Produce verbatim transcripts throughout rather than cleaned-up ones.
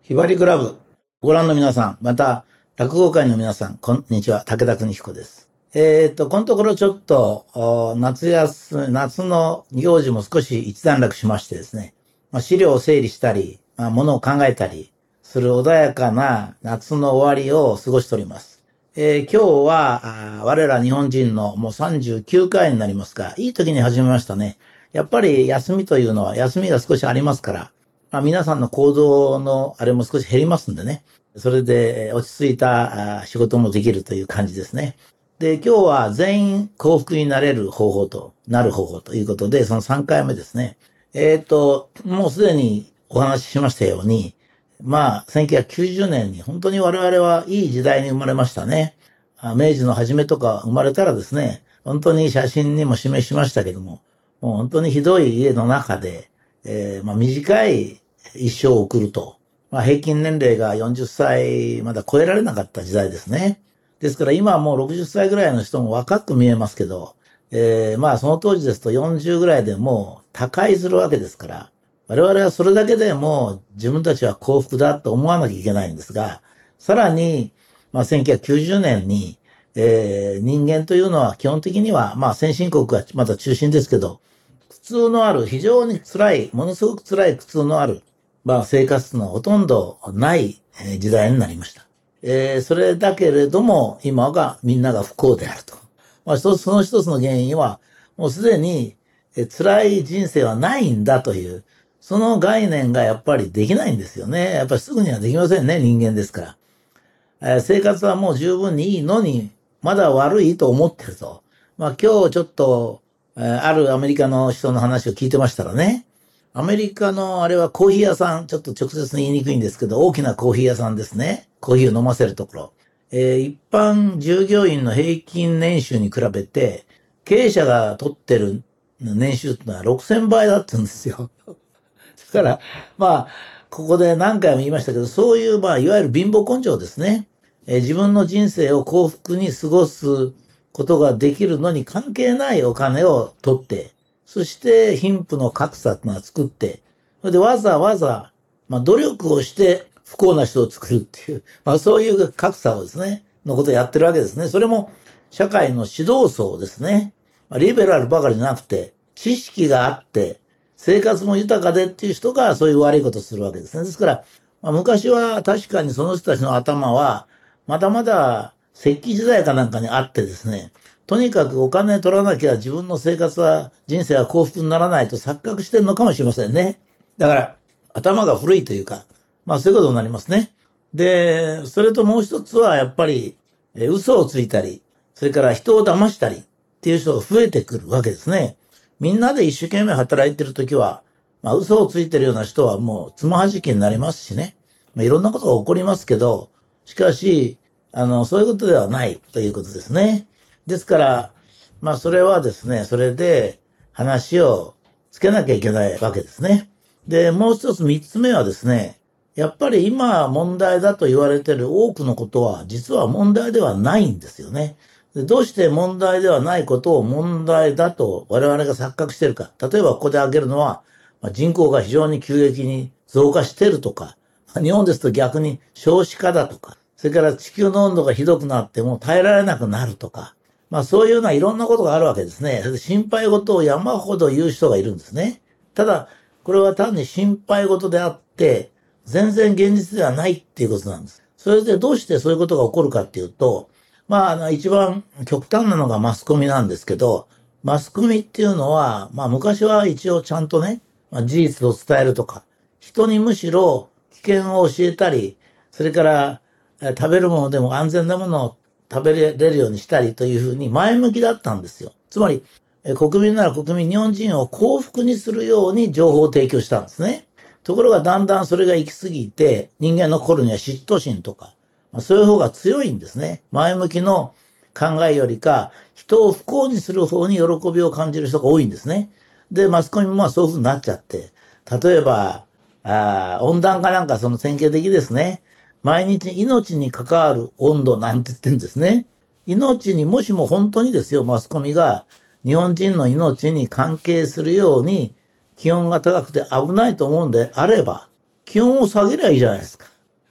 ひばりクラブ。ご覧の皆さん、また、落語界の皆さん、こんにちは。武田邦彦です。えっと、このところちょっと、夏休、夏の行事も少し一段落しましてですね、まあ、資料を整理したり、まあ、ものを考えたりする穏やかな夏の終わりを過ごしております。えー、今日は、我ら日本人のもうさんじゅうきゅうかいになりますが、いい時に始めましたね。やっぱり休みというのは休みが少しありますから、まあ、皆さんの行動のあれも少し減りますんでね。それで落ち着いた仕事もできるという感じですね。で、今日は全員幸福になれる方法となる方法ということで、そのさんかいめですね。えっと、もうすでにお話ししましたように、まあ、せんきゅうひゃくきゅうじゅうねんに本当に我々はいい時代に生まれましたね。明治の初めとか生まれたらですね、本当に写真にも示しましたけども、もう本当にひどい家の中で、えー、まあ短い一生を送ると。まあ平均年齢がよんじゅっさいまだ超えられなかった時代ですね。ですから今はもうろくじゅっさいぐらいの人も若く見えますけど、えー、まあその当時ですとよんじゅうぐらいでもう他界するわけですから、我々はそれだけでもう自分たちは幸福だと思わなきゃいけないんですが、さらに、まあせんきゅうひゃくきゅうじゅうねんに、えー、人間というのは基本的には、まあ先進国がまだ中心ですけど、苦痛のある、非常に辛い、ものすごく辛い苦痛のある、まあ生活のほとんどない時代になりました。えー、それだけれども、今がみんなが不幸であると。まあ一つ、その一つの原因は、もうすでに辛い人生はないんだという、その概念がやっぱりできないんですよね。やっぱりすぐにはできませんね、人間ですから。えー、生活はもう十分にいいのに、まだ悪いと思ってると。まあ今日ちょっと、あるアメリカの人の話を聞いてましたらね、アメリカのあれはコーヒー屋さん、ちょっと直接言いにくいんですけど、大きなコーヒー屋さんですね。コーヒーを飲ませるところ。えー、一般従業員の平均年収に比べて、経営者が取ってる年収ってのはろくせんばいだって言うんですよ。だから、まあ、ここで何回も言いましたけど、そういう、まあ、いわゆる貧乏根性ですね。えー、自分の人生を幸福に過ごすことができるのに関係ないお金を取って、そして貧富の格差っていうのは作って、それでわざわざ、まあ努力をして不幸な人を作るっていう、まあそういう格差をですね、のことをやってるわけですね。それも社会の指導層ですね。まあ、リベラルばかりじゃなくて、知識があって、生活も豊かでっていう人がそういう悪いことをするわけですね。ですから、まあ、昔は確かにその人たちの頭は、まだまだ石器時代かなんかにあってですね、とにかくお金取らなきゃ自分の生活は、人生は幸福にならないと錯覚してるのかもしれませんね。だから、頭が古いというか、まあそういうことになりますね。で、それともう一つはやっぱり、え嘘をついたり、それから人を騙したりっていう人が増えてくるわけですね。みんなで一生懸命働いてるときは、まあ嘘をついてるような人はもうつまはじきになりますしね。まあいろんなことが起こりますけど、しかし、あの、そういうことではないということですね。ですから、まあそれはですね、それで話をつけなきゃいけないわけですね。で、もう一つ三つ目はですね、やっぱり今問題だと言われている多くのことは実は問題ではないんですよね。でどうして問題ではないことを問題だと我々が錯覚しているか。例えばここで挙げるのは、まあ、人口が非常に急激に増加しているとか、日本ですと逆に少子化だとか、それから地球の温度がひどくなっても耐えられなくなるとか、まあそういうようないろんなことがあるわけですね。それで心配事を山ほど言う人がいるんですね。ただ、これは単に心配事であって、全然現実ではないっていうことなんです。それでどうしてそういうことが起こるかっていうと、まあ、あの、一番極端なのがマスコミなんですけど、マスコミっていうのは、まあ昔は一応ちゃんとね、まあ、事実を伝えるとか、人にむしろ危険を教えたり、それから食べるものでも安全なものを食べれるようにしたりというふうに前向きだったんですよ。つまり、国民なら国民、日本人を幸福にするように情報を提供したんですね。ところがだんだんそれが行き過ぎて、人間の心には嫉妬心とか、まあ、そういう方が強いんですね。前向きの考えよりか、人を不幸にする方に喜びを感じる人が多いんですね。で、マスコミもまあそういう風になっちゃって、例えば、あ温暖化なんかその典型的ですね。毎日命に関わる温度なんて言ってるんですね。命にもしも本当にですよ、マスコミが日本人の命に関係するように気温が高くて危ないと思うんであれば、気温を下げりゃいいじゃないですか。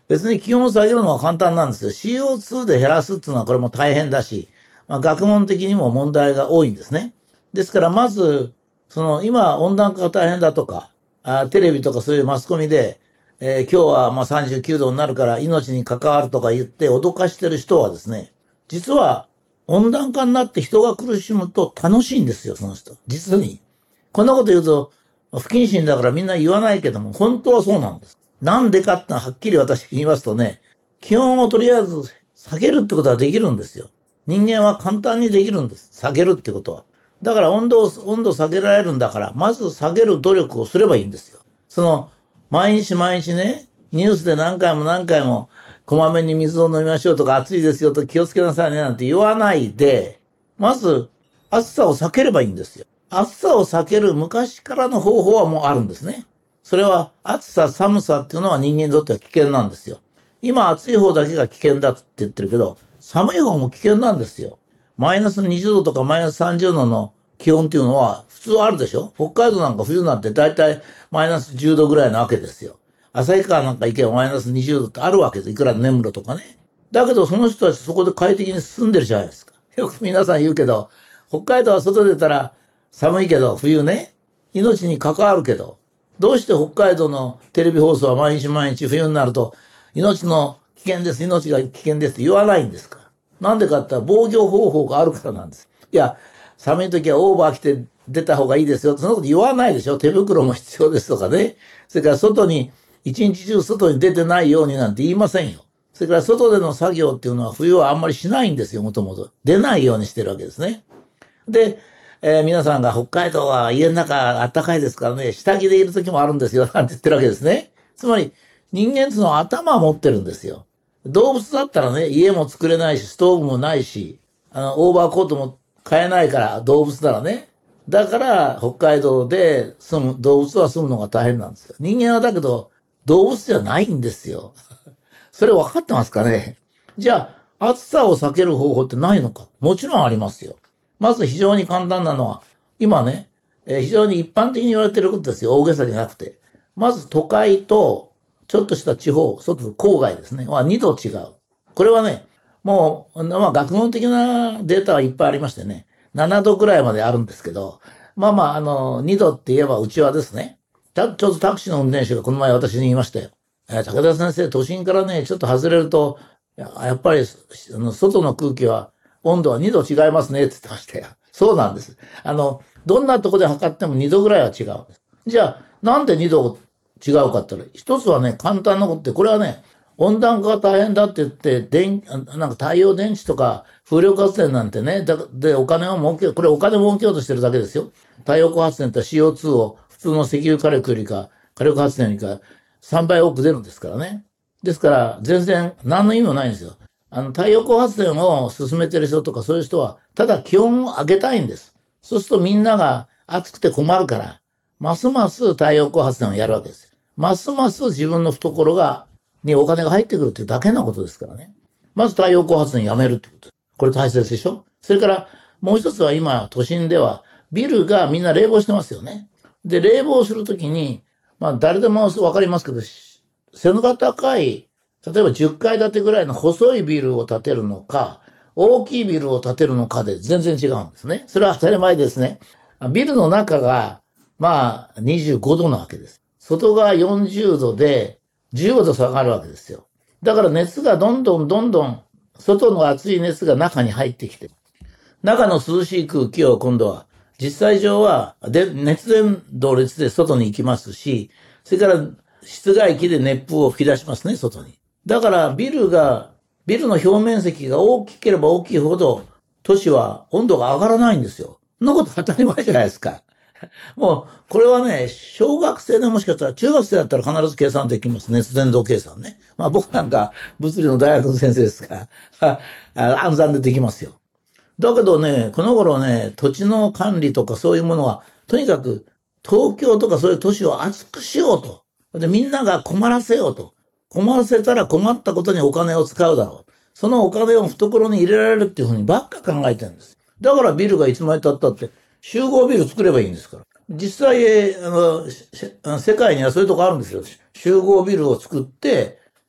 別に気温を下げるのは簡単なんですよ。シーオーツー で減らすっていうのはこれも大変だし、まあ、学問的にも問題が多いんですね。ですからまず、その今温暖化が大変だとか、あテレビとかそういうマスコミで、えー今日はまあさんじゅうきゅうどになるから命に関わるとか言って脅かしてる人はですね、実は温暖化になって人が苦しむと楽しいんですよ、その人。実に。こんなこと言うと不謹慎だからみんな言わないけども、本当はそうなんです。なんでかってのははっきり私言いますとね、気温をとりあえず下げるってことはできるんですよ。人間は簡単にできるんです。下げるってことは。だから温度を、温度下げられるんだから、まず下げる努力をすればいいんですよ。その、毎日毎日ね、ニュースで何回も何回も、こまめに水を飲みましょうとか、暑いですよと気をつけなさいねなんて言わないで、まず、暑さを避ければいいんですよ。暑さを避ける昔からの方法はもうあるんですね。それは、暑さ、寒さっていうのは人間にとっては危険なんですよ。今暑い方だけが危険だって言ってるけど、寒い方も危険なんですよ。マイナスにじゅうどとかマイナスさんじゅうどの気温っていうのは普通あるでしょ。北海道なんか冬なんてだいたいマイナスじゅうどぐらいなわけですよ。旭川なんか行けばマイナスにじゅうどってあるわけです。いくら根室とかね。だけどその人たちそこで快適に住んでるじゃないですか。よく皆さん言うけど、北海道は外出たら寒いけど冬ね、命に関わるけど、どうして北海道のテレビ放送は毎日毎日冬になると命の危険です、命が危険ですって言わないんですか。なんでかって言ったら防御方法があるからなんです。いや、寒い時はオーバー着て出た方がいいですよ。そんなこと言わないでしょ。手袋も必要ですとかね。それから外に、一日中外に出てないようになんて言いませんよ。それから外での作業っていうのは冬はあんまりしないんですよ、もともと。出ないようにしてるわけですね。で、えー皆さんが北海道は家の中暖かいですからね、下着でいる時もあるんですよ、なんて言ってるわけですね。つまり、人間っていうのは頭を持ってるんですよ。動物だったらね、家も作れないし、ストーブもないし、あの、オーバーコートも買えないから、動物ならね。だから、北海道で住む、動物は住むのが大変なんですよ。人間はだけど、動物じゃないんですよ。それ分かってますかね。じゃあ、暑さを避ける方法ってないのか。もちろんありますよ。まず非常に簡単なのは、今ね、えー非常に一般的に言われていることですよ。大げさじゃなくて。まず都会と、ちょっとした地方、外、郊外ですね。はにど違う。これはね、もう、まあ、学問的なデータはいっぱいありましてね。ななどぐらいまであるんですけど、まあまあ、あの、にどって言えばうちはですね、たちょっとタクシーの運転手がこの前私に言いましたよ。えー武田先生、都心からね、ちょっと外れると、ややっぱり、あの、外の空気は、温度はにど違いますねって言ってましたよ。そうなんです。あの、どんなとこで測ってもにどぐらいは違うんです。じゃあ、なんでにど違うかって言ったら、一つはね、簡単なことって、これはね、温暖化が大変だって言って、電、なんか太陽電池とか風力発電なんてね、だで、お金を儲け、これお金儲けようとしてるだけですよ。太陽光発電って シーオーツー を普通の石油火力よりか、火力発電よりかさんばい多く出るんですからね。ですから、全然何の意味もないんですよ。あの、太陽光発電を進めてる人とかそういう人は、ただ気温を上げたいんです。そうするとみんなが暑くて困るから、ますます太陽光発電をやるわけですよ。ますます自分の懐が、にお金が入ってくるっていうだけのことですからね。まず太陽光発電やめるってことです。これ大切でしょ。それから、もう一つは今、都心では、ビルがみんな冷房してますよね。で、冷房するときに、まあ、誰でもわかりますけど、背のが高い、例えばじゅっかい建てぐらいの細いビルを建てるのか、大きいビルを建てるのかで全然違うんですね。それは当たり前ですね。ビルの中が、まあ、にじゅうごどなわけです。外側よんじゅうどでじゅうど下がるわけですよ。だから熱がどんどんどんどん、外の熱い熱が中に入ってきて、中の涼しい空気を今度は、実際上は、で、熱伝導率で外に行きますし、それから室外機で熱風を吹き出しますね、外に。だからビルが、ビルの表面積が大きければ大きいほど、都市は温度が上がらないんですよ。そんなこと当たり前じゃないですか。もう、これはね、小学生でもしかしたら、中学生だったら必ず計算できます。熱伝導計算ね。まあ僕なんか物理の大学の先生ですから、あ暗算でできますよ。だけどね、この頃ね、土地の管理とかそういうものは、とにかく東京とかそういう都市を厚くしようと。で、みんなが困らせようと。困らせたら困ったことにお金を使うだろう。そのお金を懐に入れられるっていうふうにばっか考えてるんです。だからビルがいつまで経ったって集合ビル作ればいいんですから。実際、あの、世界にはそういうとこあるんですよ。集合ビルを作って、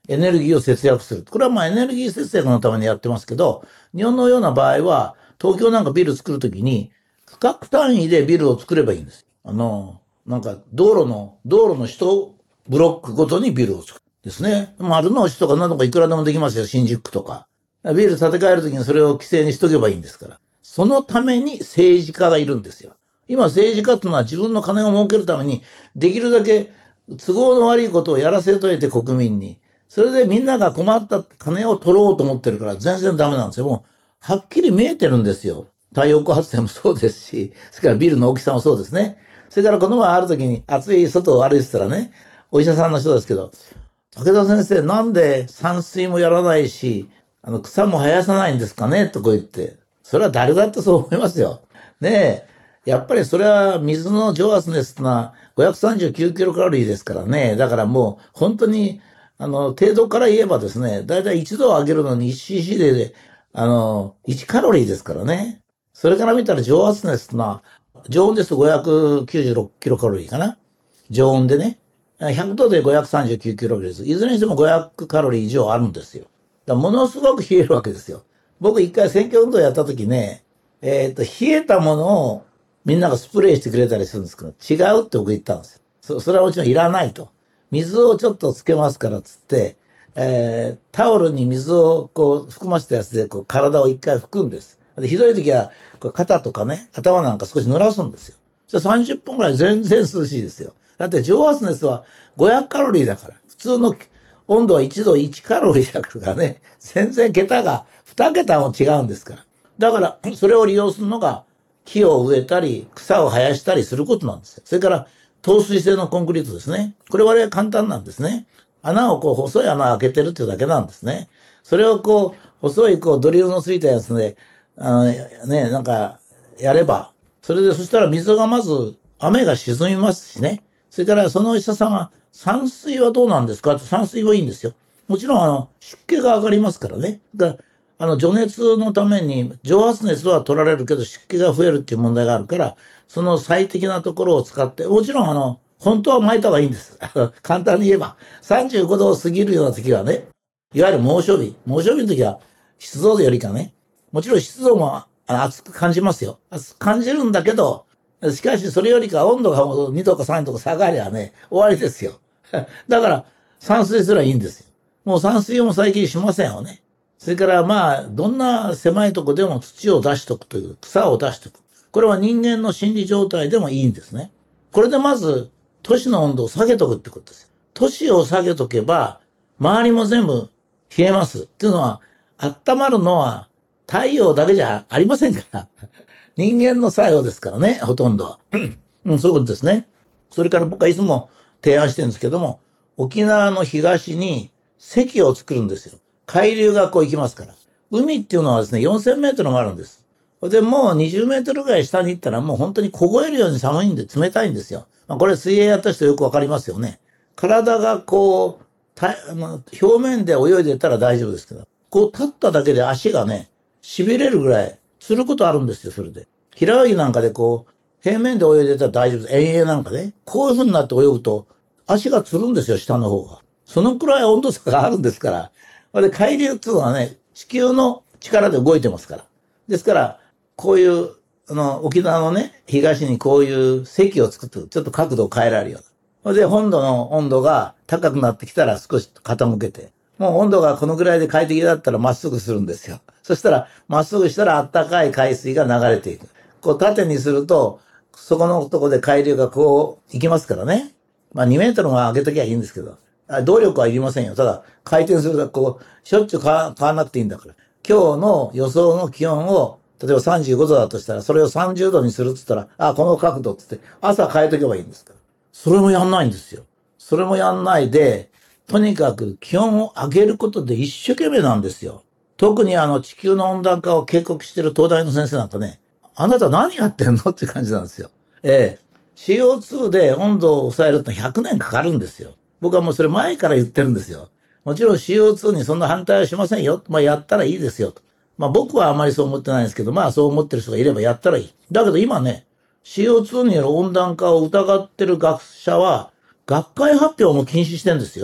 エネルギーを節約する。これはまあエネルギー節約のためにやってますけど、日本のような場合は、東京なんかビル作るときに、区画単位でビルを作ればいいんです。あの、なんか道路の、道路の一ブロックごとにビルを作る。ですね。丸の内とか何とかいくらでもできますよ。新宿区とか。ビル建て替えるときにそれを規制にしとけばいいんですから。そのために政治家がいるんですよ。今政治家っていうのは自分の金を儲けるために、できるだけ都合の悪いことをやらせといて国民に。それでみんなが困った金を取ろうと思ってるから全然ダメなんですよ。もう、はっきり見えてるんですよ。太陽光発電もそうですし、それからビルの大きさもそうですね。それからこの前ある時に暑い外を歩いてたらね、お医者さんの人ですけど、武田先生なんで散水もやらないし、あの草も生やさないんですかねとこう言って。それは誰だってそう思いますよ。ねえ。やっぱりそれは水の蒸圧熱ってのはごひゃくさんじゅうきゅうキロカロリーですからね。だからもう本当に、あの、程度から言えばですね、だいたいいちど上げるのに いちシーシー で、あの、いちカロリーですからね。それから見たら蒸圧熱ってのは、常温ですとごひゃくきゅうじゅうろくキロカロリーかな。常温でね。ひゃくどでごひゃくさんじゅうきゅうキロカロリーです。いずれにしてもごひゃくカロリー以上あるんですよ。だからものすごく冷えるわけですよ。僕一回選挙運動やった時ね、えっと、冷えたものをみんながスプレーしてくれたりするんですけど、違うって僕言ったんですよ。そそれはもちろんいらないと。水をちょっとつけますからっつって、えー、タオルに水をこう含ませたやつでこう体を一回拭くんです。でひどい時はこう肩とかね、頭なんか少し濡らすんですよ。それさんじゅっぷんくらい全然涼しいですよ。だって蒸圧熱はごひゃくカロリーだから。普通の温度はいちどいちカロリーだからね。全然桁がに桁も違うんですから。だから、それを利用するのが木を植えたり、草を生やしたりすることなんですよ。それから、透水性のコンクリートですね。これは簡単なんですね。穴をこう、細い穴を開けてるっていうだけなんですね。それをこう、細いこう、ドリルのついたやつで、あの、ね、なんか、やれば、それで、そしたら水がまず、雨が沈みますしね。それからそのお医者さんは、散水はどうなんですかって、散水はいいんですよ。もちろん、あの、湿気が上がりますからね。だからあの、除熱のために、蒸発熱は取られるけど湿気が増えるっていう問題があるから、その最適なところを使って、もちろんあの、本当は巻いた方がいいんです。簡単に言えば。さんじゅうごどを過ぎるような時はね、いわゆる猛暑日。猛暑日の時は、湿度よりかね、もちろん湿度も暑く感じますよ。暑く感じるんだけど、しかしそれよりか温度がにどかさんどか下がりゃね、終わりですよ。だから、散水すらいいんですよ。もう散水も最近しませんよね。それからまあ、どんな狭いとこでも土を出しとくという、草を出しとく。これは人間の心理状態でもいいんですね。これでまず、都市の温度を下げとくってことです。都市を下げとけば、周りも全部冷えます。っていうのは、温まるのは太陽だけじゃありませんから。人間の作用ですからね、ほとんどは。うん、そういうことですね。それから僕はいつも提案してるんですけども、沖縄の東に堰を作るんですよ。海流がこう行きますから。海っていうのはですね、よんせんメートルもあるんです。で、もうにじゅうメートルぐらい下に行ったらもう本当に凍えるように寒いんで冷たいんですよ。まあ、これ水泳やった人よくわかりますよね。体がこう、たあの表面で泳いでたら大丈夫ですけど、こう立っただけで足がね、痺れるぐらいすることあるんですよ、それで。平泳ぎなんかでこう、平面で泳いでたら大丈夫です。遠泳なんかね。こういう風になって泳ぐと、足がつるんですよ、下の方が。そのくらい温度差があるんですから。で、海流っていうのはね、地球の力で動いてますから。ですから、こういう、あの、沖縄のね、東にこういう堰を作って、ちょっと角度を変えられるような。で、本土の温度が高くなってきたら少し傾けて、もう温度がこのぐらいで快適だったらまっすぐするんですよ。そしたら、まっすぐしたらあったかい海水が流れていく。こう縦にすると、そこのとこで海流がこう行きますからね。まあにメートルが上げときゃいいんですけど、動力はいりませんよ。ただ、回転するとこう、しょっちゅう変わらなくていいんだから。今日の予想の気温を、例えばさんじゅうごどだとしたら、それをさんじゅうどにするって言ったら、あ、この角度って言って、朝変えとけばいいんですから。それもやんないんですよ。それもやんないで、とにかく気温を上げることで一生懸命なんですよ。特にあの地球の温暖化を警告している東大の先生なんかね、あなた何やってんのって感じなんですよ。ええ。シーオーツー で温度を抑えるとひゃくねんかかるんですよ。僕はもうそれ前から言ってるんですよ。もちろん シーオーツー にそんな反対はしませんよ。まあやったらいいですよと。まあ僕はあまりそう思ってないんですけど、まあそう思ってる人がいればやったらいい。だけど今ね、シーオーツー による温暖化を疑ってる学者は、学会発表も禁止してんですよ。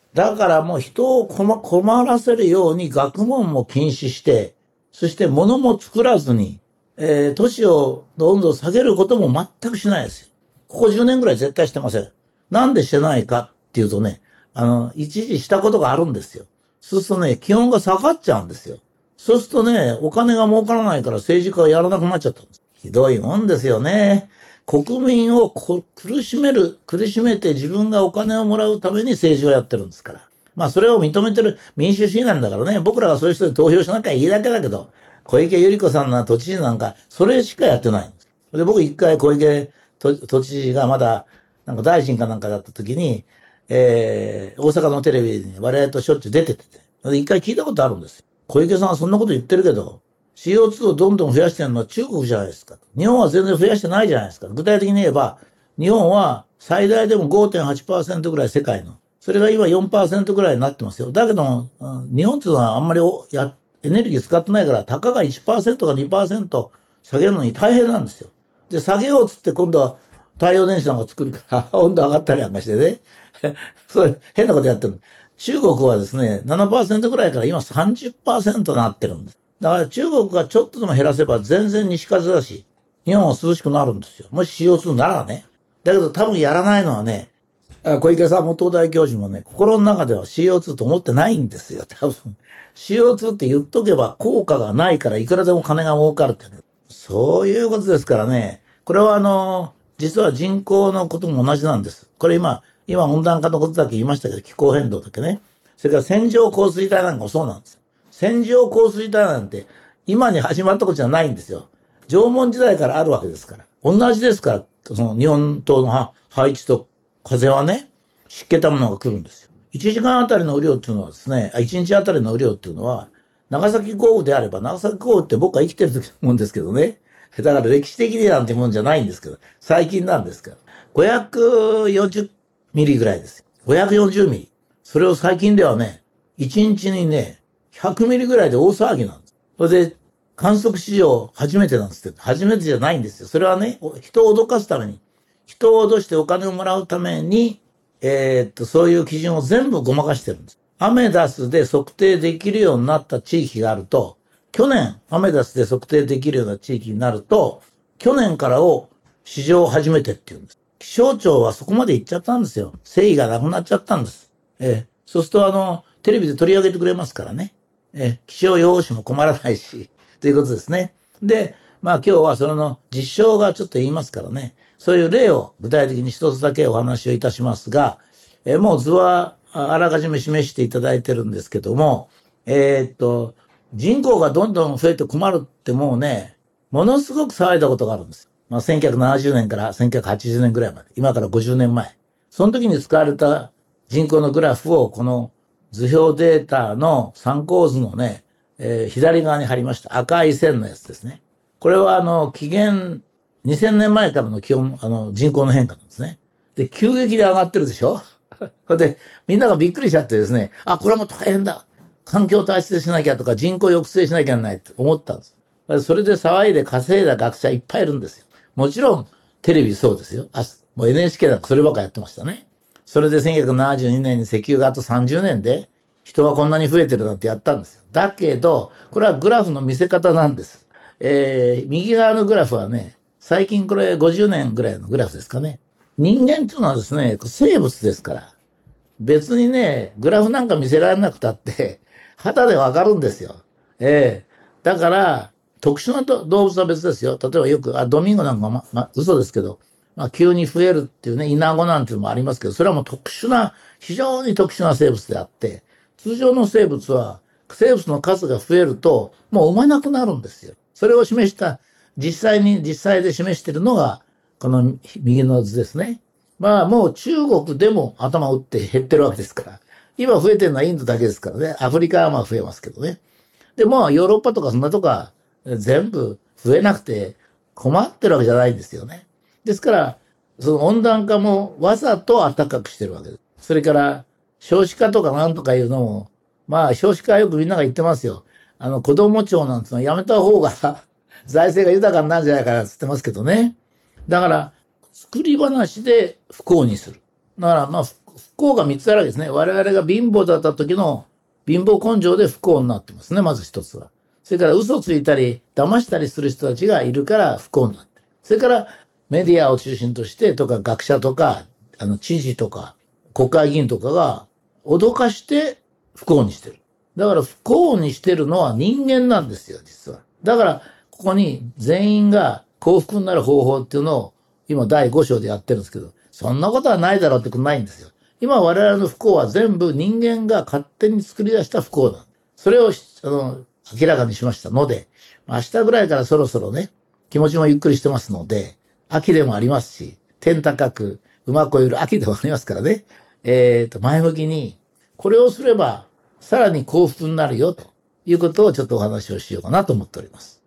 だからもう人を困困らせるように学問も禁止して、そして物も作らずに、えー、都市をどんどん下げることも全くしないですよ。ここじゅうねんぐらい絶対してません。なんでしてないかっていうとね、あの、一時したことがあるんですよ。そうするとね、気温が下がっちゃうんですよ。そうするとね、お金が儲からないから政治家がやらなくなっちゃったんです。ひどいもんですよね。国民をこ苦しめる、苦しめて自分がお金をもらうために政治をやってるんですから。まあそれを認めてる民主主義なんだからね、僕らがそういう人で投票しなきゃいいだけだけど、小池百合子さんの都知事なんか、それしかやってないんです。で、僕一回小池都都知事がまだ、なんか大臣かなんかだった時に、えー、大阪のテレビに我々としょっちゅう出ててて、で一回聞いたことあるんですよ。小池さんはそんなこと言ってるけど、シーオーツー をどんどん増やしてるのは中国じゃないですか。日本は全然増やしてないじゃないですか。具体的に言えば、日本は最大でも ごてんはちパーセント ぐらい世界の。それが今 よんパーセント ぐらいになってますよ。だけども、日本っていうのはあんまりやエネルギー使ってないから、たかが いちパーセント か にパーセント 下げるのに大変なんですよ。で、下げようっつって今度は太陽電池なんか作るから、温度上がったりなんかしてね。そういう変なことやってる。中国はですね、ななパーセント ぐらいから今 さんじゅっパーセント になってるんです。だから中国がちょっとでも減らせば全然西風だし、日本は涼しくなるんですよ。もし シーオーツー ならね。だけど多分やらないのはね、小池さんも東大教授もね、心の中では シーオーツー と思ってないんですよ、多分。シーオーツー って言っとけば効果がないからいくらでも金が儲かるってね。そういうことですからね。これはあの、実は人口のことも同じなんです。これ今、今温暖化のことだけ言いましたけど、気候変動だけね。それから線状降水帯なんかもそうなんです。線状降水帯なんて今に始まったことじゃないんですよ。縄文時代からあるわけですから。同じですから、その日本島の配置と風はね、湿気たものが来るんですよ。いちじかんあたりの雨量っていうのはですね、いちにちあたりの雨量っていうのは、長崎豪雨であれば、長崎豪雨って僕は生きてる時のもんですけどね。だから歴史的になんてもんじゃないんですけど、最近なんですから。ごひゃくよんじゅうミリぐらいですよ。ごひゃくよんじゅうミリ。それを最近ではね、いちにちにね、ひゃくミリぐらいで大騒ぎなんです。それで、観測史上初めてなんですけど、初めてじゃないんですよ。それはね、人を脅かすために、人を脅してお金をもらうために、えー、っと、そういう基準を全部ごまかしてるんです。アメダスで測定できるようになった地域があると、去年アメダスで測定できるような地域になると、去年からを史上初めてって言うんです。気象庁はそこまで行っちゃったんですよ。誠意がなくなっちゃったんです。えー、そうするとあの、テレビで取り上げてくれますからね。えー、気象予報士も困らないし、ということですね。で、まあ今日はその実証がちょっと言いますからね。そういう例を具体的に一つだけお話をいたしますが、えー、もう図はあらかじめ示していただいてるんですけども、えー、っと、人口がどんどん増えて困るってもうね、ものすごく騒いだことがあるんですよ。まあせんきゅうひゃくななじゅうねんからせんきゅうひゃくはちじゅうねんぐらいまで。今からごじゅうねんまえ。その時に使われた人口のグラフをこの図表データの参考図のね、えー、左側に貼りました。赤い線のやつですね。これはあの、紀元にせんねんまえからの気温、あの、人口の変化なんですね。で、急激で上がってるでしょそれで、みんながびっくりしちゃってですね、あ、これはもう大変だ。環境体質しなきゃとか人口抑制しなきゃならないって思ったんです。それで騒いで稼いだ学者いっぱいいるんですよ。もちろん、テレビそうですよ。あ、もう エヌエイチケー なんかそればっかやってましたね。それでせんきゅうひゃくななじゅうにねんに石油があとさんじゅうねんで人がこんなに増えてるなんてやったんですよ。だけど、これはグラフの見せ方なんです。えー、右側のグラフはね、最近これごじゅうねんぐらいのグラフですかね。人間っていうのはですね、生物ですから。別にね、グラフなんか見せられなくたって、肌でわかるんですよ。ええー、だから、特殊な動物は別ですよ。例えばよく、あ、ドミンゴなんかま、ま、嘘ですけど、まあ、急に増えるっていうね、イナゴなんていうのもありますけど、それはもう特殊な、非常に特殊な生物であって、通常の生物は、生物の数が増えると、もう産まなくなるんですよ。それを示した、実際に、実際で示しているのが、この右の図ですね。まあもう中国でも頭打って減ってるわけですから。今増えてるのはインドだけですからね。アフリカはまあ増えますけどね。で、まあヨーロッパとかそんなとか全部増えなくて困ってるわけじゃないんですよね。ですから、その温暖化もわざと暖かくしてるわけです。それから少子化とかなんとかいうのも、まあ少子化はよくみんなが言ってますよ。あの子供庁なんてのはやめた方が財政が豊かになるんじゃないかなって言ってますけどね。だから、作り話で不幸にする。だから、まあ、 不幸がみっつあるわけですね。我々が貧乏だった時の貧乏根性で不幸になってますね、まず一つは。それから嘘ついたり、騙したりする人たちがいるから不幸になってる。それからメディアを中心としてとか学者とか、あの知事とか国会議員とかが脅かして不幸にしてる。だから不幸にしてるのは人間なんですよ、実は。だからここに全員が幸福になる方法っていうのを今だいご章でやってるんですけど、そんなことはないだろうってことないんですよ。今我々の不幸は全部人間が勝手に作り出した不幸なん。それをあの明らかにしましたので、明日ぐらいからそろそろね、気持ちもゆっくりしてますので、秋でもありますし、天高く馬こゆる秋でもありますからね、えっと、前向きに、これをすればさらに幸福になるよということをちょっとお話をしようかなと思っております。